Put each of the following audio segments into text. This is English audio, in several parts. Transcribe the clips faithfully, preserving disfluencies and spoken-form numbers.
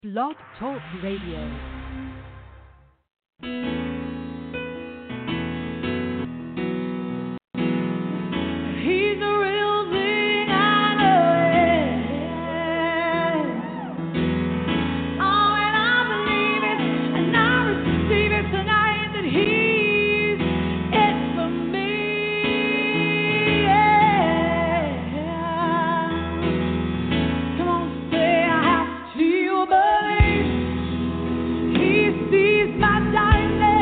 Blog Talk Radio. My darling.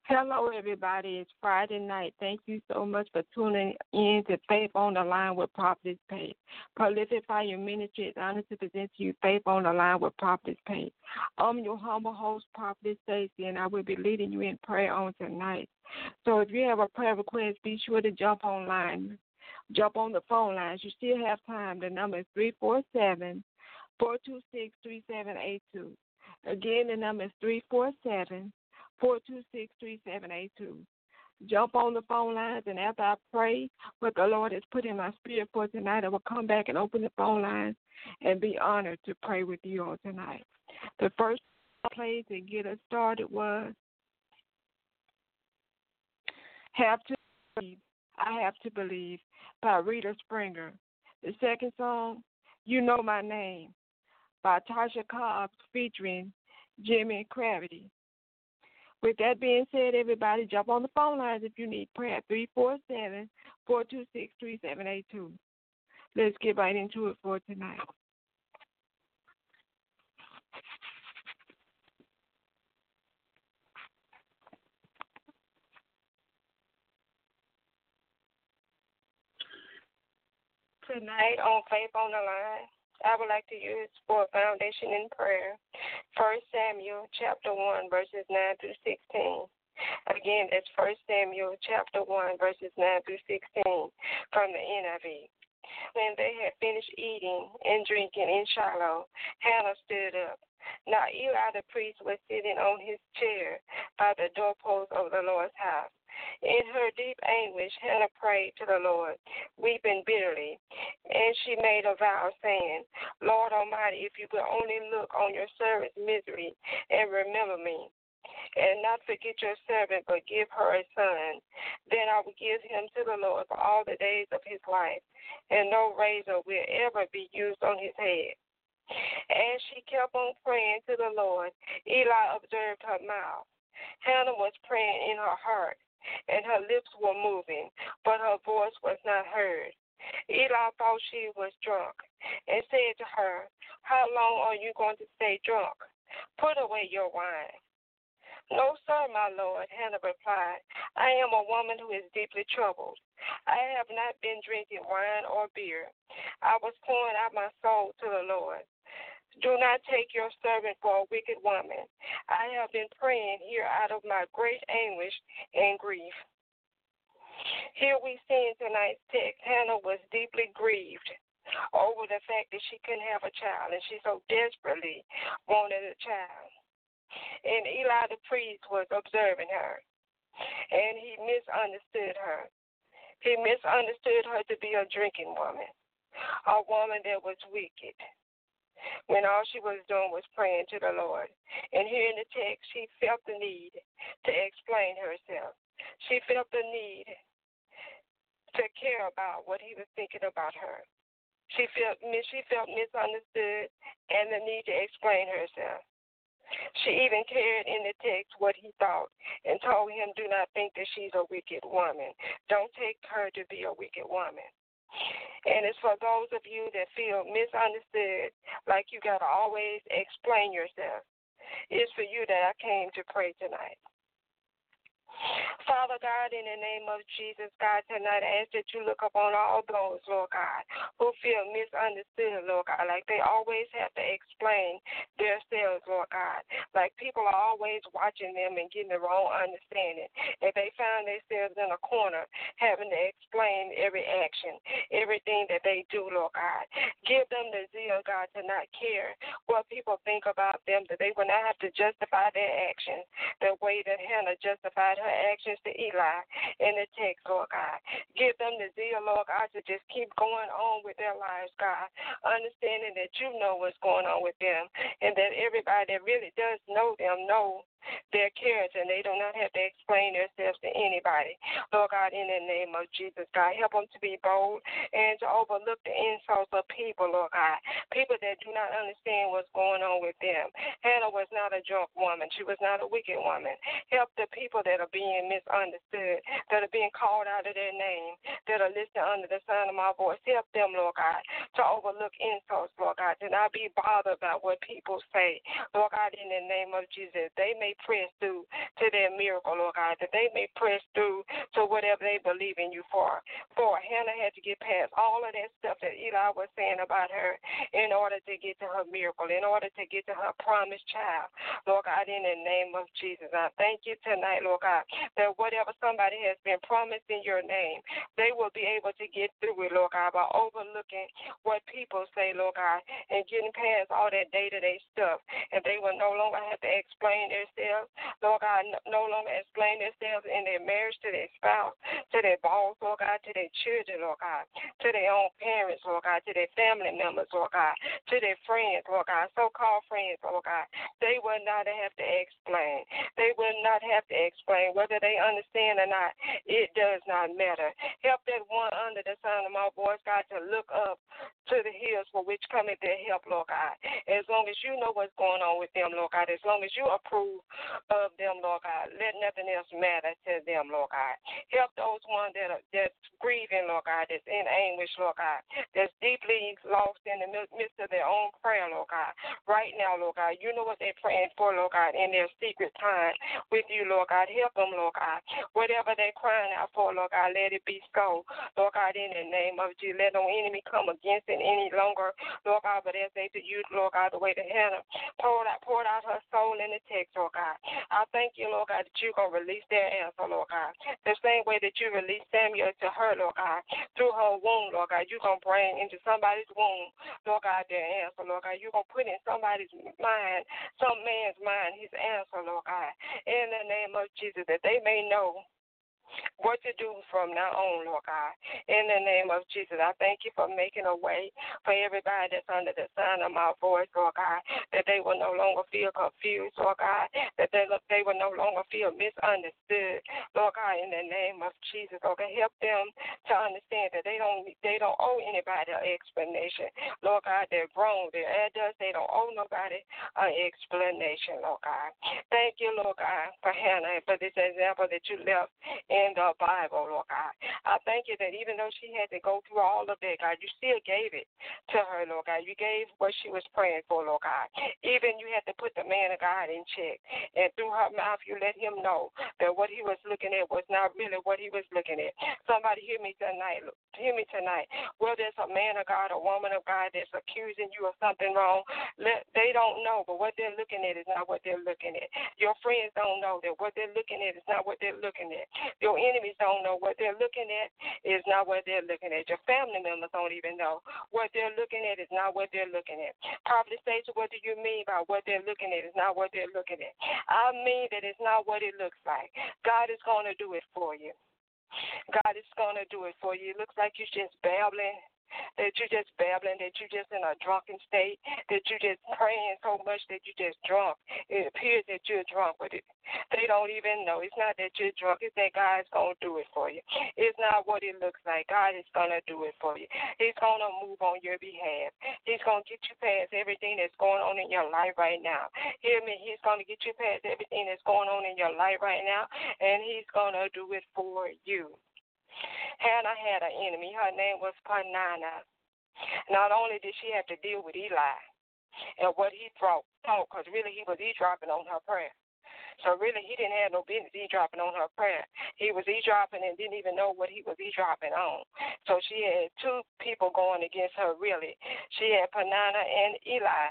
Hello, everybody. It's Friday night. Thank you so much for tuning in to Faith on the Line with Prophetess Paige. Prolific Fire Ministry is honored to present to you Faith on the Line with Prophetess Paige. I'm your humble host, Prophetess Stacy, and I will be leading you in prayer on tonight. So if you have a prayer request, be sure to jump online. Jump on the phone lines. You still have time. The number is three four seven, four two six, three seven eight two. Again, the number is three four seven, four two six, three seven eight two. Jump on the phone lines, and after I pray what the Lord has put in my spirit for tonight, I will come back and open the phone lines and be honored to pray with you all tonight. The first play to get us started was Have to Believe, I Have to Believe by Rita Springer. The second song, You Know My Name by Tasha Cobbs featuring Jimmy Cravity. With that being said, everybody, jump on the phone lines if you need prayer, three four seven, four two six, three seven eight two. Let's get right into it for tonight. Tonight on Faith on the Line, I would like to use for a foundation in prayer, First Samuel chapter one, verses nine through sixteen. Again, that's First Samuel chapter one, verses nine through sixteen from the N I V. When they had finished eating and drinking in Shiloh, Hannah stood up. Now Eli the priest was sitting on his chair by the doorpost of the Lord's house. In her deep anguish, Hannah prayed to the Lord, weeping bitterly. And she made a vow, saying, Lord Almighty, if you will only look on your servant's misery and remember me, and not forget your servant, but give her a son, then I will give him to the Lord for all the days of his life, and no razor will ever be used on his head. As she kept on praying to the Lord, Eli observed her mouth. Hannah was praying in her heart, and her lips were moving, but her voice was not heard. Eli thought she was drunk and said to her, How long are you going to stay drunk? Put away your wine. No, sir, my Lord, Hannah replied. I am a woman who is deeply troubled. I have not been drinking wine or beer. I was pouring out my soul to the Lord. Do not take your servant for a wicked woman. I have been praying here out of my great anguish and grief. Here we see in tonight's text, Hannah was deeply grieved over the fact that she couldn't have a child, and she so desperately wanted a child. And Eli the priest was observing her, and he misunderstood her. He misunderstood her to be a drinking woman, a woman that was wicked, when all she was doing was praying to the Lord. And here in the text, she felt the need to explain herself. She felt the need to care about what he was thinking about her. She felt, she felt misunderstood and the need to explain herself. She even cared in the text what he thought and told him, do not think that she's a wicked woman. Don't take her to be a wicked woman. And it's for those of you that feel misunderstood, like you got to always explain yourself. It's for you that I came to pray tonight. Father God, in the name of Jesus, God, tonight I ask that you look upon all those, Lord God, who feel misunderstood, Lord God, like they always have to explain themselves, Lord God, like people are always watching them and getting the wrong understanding. If they find themselves in a corner having to explain every action, everything that they do, Lord God, give them the zeal, God, to not care what people think about them, that they will not have to justify their actions the way that Hannah justified her actions to Eli in the text, Lord God. Give them the zeal, Lord God, to just keep going on with their lives, God, understanding that you know what's going on with them and that everybody that really does know them know their character, and they do not have to explain themselves to anybody. Lord God, in the name of Jesus, God, help them to be bold and to overlook the insults of people, Lord God, people that do not understand what's going on with them. Hannah was not a drunk woman. She was not a wicked woman. Help the people that are being misunderstood, that are being called out of their name, that are listening under the sound of my voice. Help them, Lord God, to overlook insults, Lord God, to not be bothered about what people say. Lord God, in the name of Jesus, they may press through to their miracle, Lord God, that they may press through to whatever they believe in you for. For Hannah had to get past all of that stuff that Eli was saying about her in order to get to her miracle, in order to get to her promised child. Lord God, in the name of Jesus, I thank you tonight, Lord God, that whatever somebody has been promised in your name, they will be able to get through it, Lord God, by overlooking what people say, Lord God, and getting past all that day-to-day stuff. And they will no longer have to explain themselves, Lord God, no longer explain themselves in their marriage to their spouse, to their boss, Lord God, to their children, Lord God, to their own parents, Lord God, to their family members, Lord God, to their friends, Lord God, so-called friends, Lord God. They will not have to explain. They will not have to explain whether they understand or not. It does not matter. Help that one under the sound of my voice, God, to look up to the hills for which cometh their help, Lord God. As long as you know what's going on with them, Lord God, as long as you approve of them, Lord God, let nothing else matter to them, Lord God. Help those ones that are that's grieving, Lord God, that's in anguish, Lord God, that's deeply lost in the midst of their own prayer, Lord God. Right now, Lord God, you know what they're praying for, Lord God, in their secret time with you, Lord God. Help them, Lord God. Whatever they're crying out for, Lord God, let it be so, Lord God, in the name of Jesus. Let no enemy come against it any longer, Lord God, but as they to you, Lord God, the way to Hannah poured out, poured out her soul in the text, Lord God. I thank you, Lord God, that you're going to release their answer, Lord God. The same way that you released Samuel to her, Lord God, through her womb, Lord God, you're going to bring into somebody's womb, Lord God, their answer, Lord God. You're going to put in somebody's mind, some man's mind, his answer, Lord God, in the name of Jesus, that they may know what to do from now on, Lord God. In the name of Jesus, I thank you for making a way for everybody that's under the sound of my voice, Lord God, that they will no longer feel confused, Lord God, that they, they will no longer feel misunderstood, Lord God, in the name of Jesus, Lord God. Help them to understand that they don't they don't owe anybody an explanation, Lord God. They're grown, they're adults, they don't owe nobody an explanation, Lord God. Thank you, Lord God, for Hannah and for this example that you left in the Bible, Lord God. I thank you that even though she had to go through all of that, God, you still gave it to her, Lord God. You gave what she was praying for, Lord God. Even you had to put the man of God in check. And through her mouth, you let him know that what he was looking at was not really what he was looking at. Somebody hear me tonight. Hear me tonight. Whether it's a man of God, a woman of God that's accusing you of something wrong, let, they don't know, but what they're looking at is not what they're looking at. Your friends don't know that what they're looking at is not what they're looking at. Your enemies don't know what they're looking at is not what they're looking at. Your family members don't even know what they're looking at is not what they're looking at. Prophet Stacia, what do you mean by what they're looking at is not what they're looking at? I mean that it's not what it looks like. God is going to do it for you. God is going to do it for you. It looks like you're just babbling, that you're just babbling, that you're just in a drunken state, that you're just praying so much that you're just drunk. It appears that you're drunk with it. They don't even know. It's not that you're drunk. It's that God's going to do it for you. It's not what it looks like. God is going to do it for you. He's going to move on your behalf. He's going to get you past everything that's going on in your life right now. Hear me? He's going to get you past everything that's going on in your life right now, and he's going to do it for you. Hannah had an enemy. Her name was Peninnah. Not only did she have to deal with Eli and what he thought, because really he was eavesdropping on her prayer. So really he didn't have no business eavesdropping on her prayer. He was eavesdropping and didn't even know what he was eavesdropping on. So she had two people going against her, really. She had Peninnah and Eli.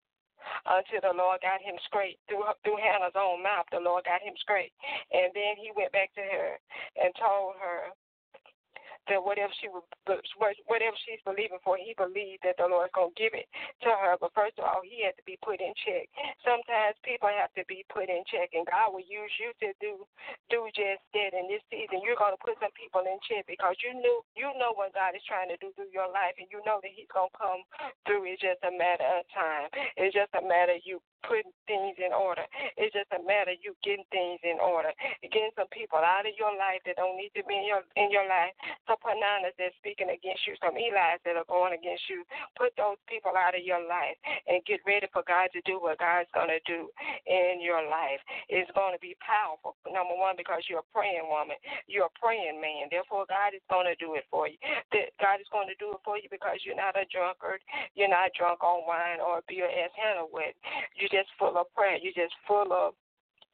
Until the Lord got him straight. Through, through Hannah's own mouth, the Lord got him straight. And then he went back to her and told her that whatever she was, whatever she's believing for, he believed that the Lord's going to give it to her. But first of all, he had to be put in check. Sometimes people have to be put in check, and God will use you to do do just that. In this season, you're going to put some people in check because you knew you know what God is trying to do through your life, and you know that he's going to come through. It's just a matter of time. It's just a matter of you putting things in order. It's just a matter of you getting things in order. Getting some people out of your life that don't need to be in your in your life. Some Peninnahs that's speaking against you, some Eli's that are going against you. Put those people out of your life and get ready for God to do what God's going to do in your life. It's going to be powerful, number one, because you're a praying woman. You're a praying man. Therefore, God is going to do it for you. God is going to do it for you because you're not a drunkard. You're not drunk on wine or beer as Hannah was. You're just full of prayer. You're just full of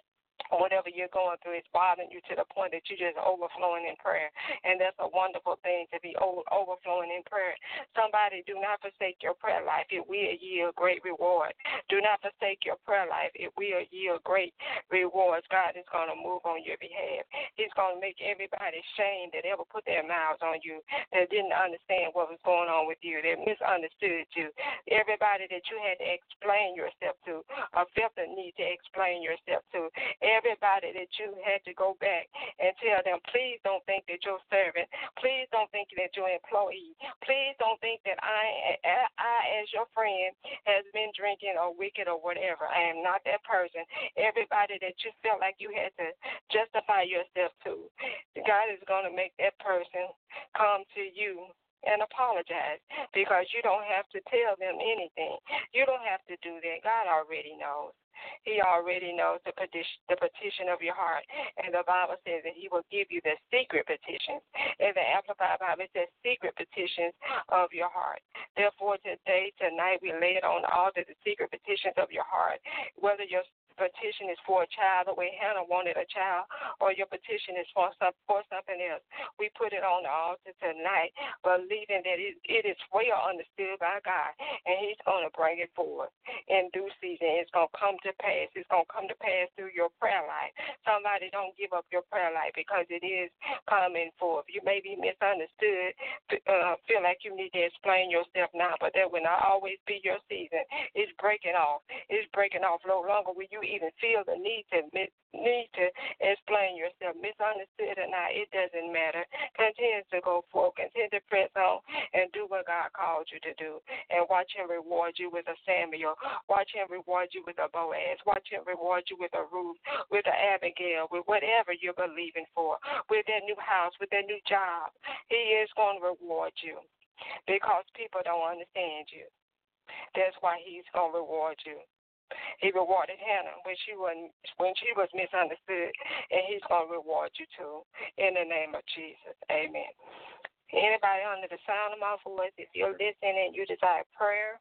whatever you're going through is bothering you to the point that you're just overflowing in prayer. And that's a wonderful thing to be over, overflowing in prayer. Somebody, do not forsake your prayer life. It will yield great reward. Do not forsake your prayer life. It will yield great rewards. God is going to move on your behalf. He's going to make everybody ashamed that ever put their mouths on you, that didn't understand what was going on with you, that misunderstood you. Everybody that you had to explain yourself to, or felt the need to explain yourself to. Everybody that you had to go back and tell them, please don't think that you're servant. Please don't think that you're employee. Please don't think that I, I, as your friend, has been drinking or wicked or whatever. I am not that person. Everybody that you felt like you had to justify yourself to, God is going to make that person come to you and apologize, because you don't have to tell them anything. You don't have to do that. God already knows. He already knows the petition, the petition of your heart. And the Bible says that he will give you the secret petitions. In the Amplified Bible, it says secret petitions of your heart. Therefore, today, tonight, we lay it on all the secret petitions of your heart, whether your petition is for a child, the way Hannah wanted a child, or your petition is for some, for something else. We put it on the altar tonight, believing that it, it is well understood by God, and he's going to bring it forth in due season. It's going to come to pass. It's going to come to pass through your prayer life. Somebody, don't give up your prayer life, because it is coming forth. You may be misunderstood, uh, feel like you need to explain yourself now, but that will not always be your season. It's breaking off. It's breaking off. No longer will you even feel the need to need to explain yourself, misunderstood or not. It doesn't matter. Continue to go forward. Continue to press on and do what God called you to do. And watch him reward you with a Samuel. Watch him reward you with a Boaz. Watch him reward you with a Ruth, with an Abigail, with whatever you're believing for, with that new house, with that new job. He is going to reward you, because people don't understand you. That's why he's going to reward you. He rewarded Hannah when she was when she was misunderstood, and he's going to reward you too. In the name of Jesus, amen. Anybody under the sound of my voice, if you're listening and you desire prayer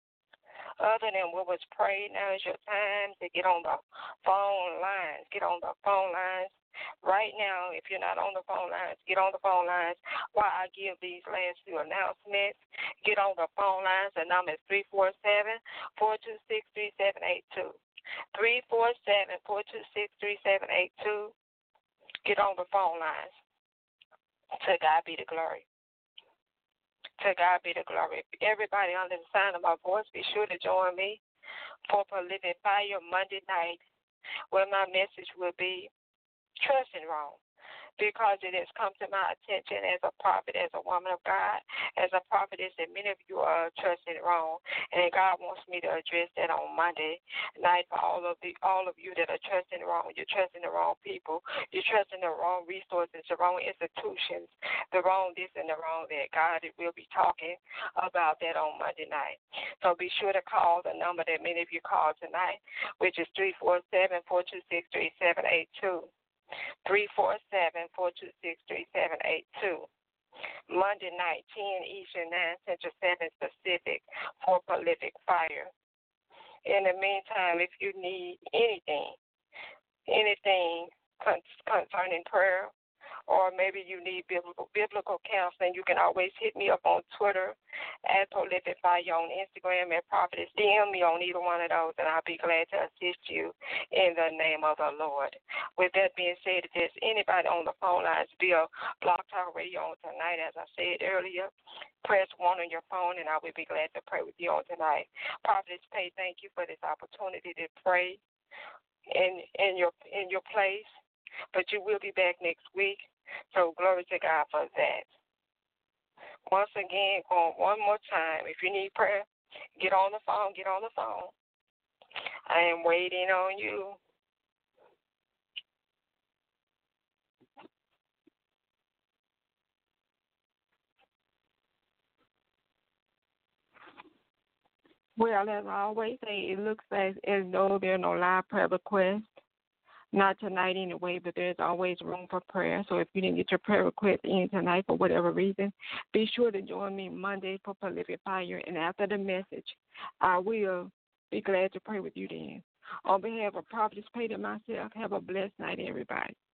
other than what was prayed, now is your time to get on the phone lines. Get on the phone lines. Right now, if you're not on the phone lines, get on the phone lines while I give these last few announcements. Get on the phone lines. The number is three four seven, four two six, three seven eight two. three four seven, four two six, three seven eight two. Get on the phone lines. To God be the glory. To God be the glory. Everybody under the sound of my voice, be sure to join me for Prolific Fire Monday night, where my message will be trusting wrong, because it has come to my attention as a prophet, as a woman of God, as a prophetess, that many of you are trusting wrong, and God wants me to address that on Monday night for all of the all of you that are trusting wrong. You're trusting the wrong people. You're trusting the wrong resources, the wrong institutions, the wrong this and the wrong that. God will be talking about that on Monday night. So be sure to call the number that many of you called tonight, which is three four seven, four two six, three seven eight two. three four seven, four two six, three seven eight two. Monday night, ten Eastern, nine Central, seven Pacific, for Prolific Fire. In the meantime, if you need anything, anything concerning prayer, or maybe you need biblical, biblical counseling, you can always hit me up on Twitter at Prolific Fire, on Instagram at Prophetess. D M me on either one of those, and I'll be glad to assist you in the name of the Lord. With that being said, if there's anybody on the phone lines via Blog Talk Radio on tonight, as I said earlier, press one on your phone, and I will be glad to pray with you on tonight. Prophetess Pay, thank you for this opportunity to pray in in your in your place, but you will be back next week. So glory to God for that. Once again, going one more time, if you need prayer, get on the phone, get on the phone. I am waiting on you. Well, as I always say, it looks as, as though there are no live prayer requests. Not tonight anyway, but there's always room for prayer. So if you didn't get your prayer request in tonight for whatever reason, be sure to join me Monday for Prolific Fire. And after the message, I will be glad to pray with you then. On behalf of Prophetess Pate and myself, have a blessed night, everybody.